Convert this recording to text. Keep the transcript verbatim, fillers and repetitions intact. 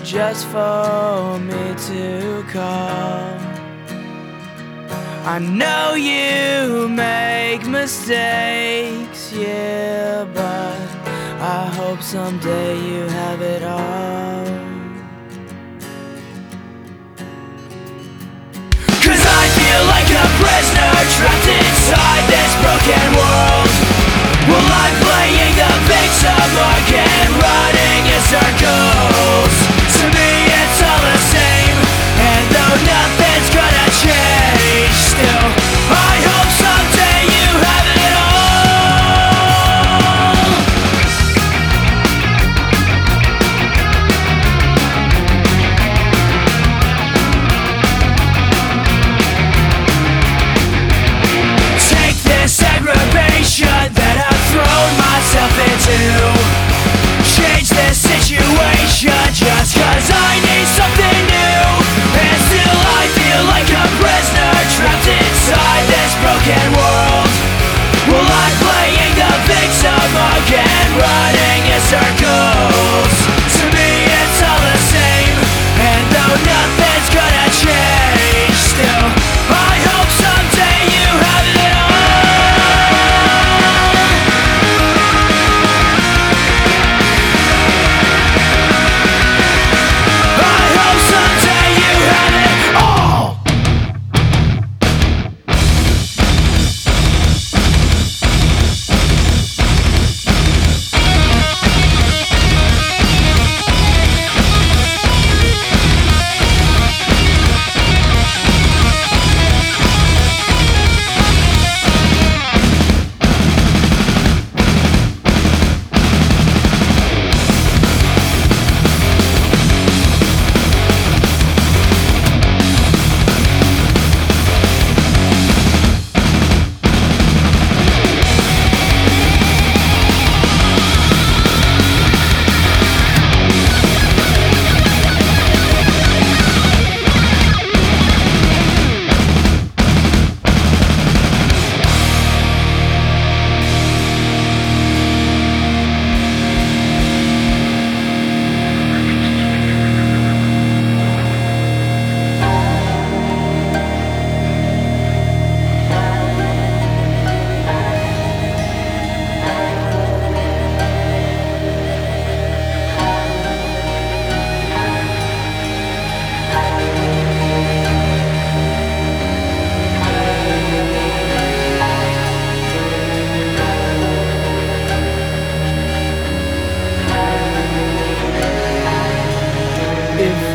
just for me to call. I know you make mistakes, yeah, but I hope someday you have it all. Cause I feel like a prisoner trapped inside this broken world. Well, I'm playing the victim again, running in circles. To me it's all the same, and though nothing's gonna change, still I hope someday you have it all. Take this aggravation that I've thrown myself into, change this situation just cause I need something new. And still I feel like a prisoner trapped inside this broken world. Well, I'm playing the victim again, running in circles. To me it's all the same, and though nothing's gonna change, still I hope someday you have it all. If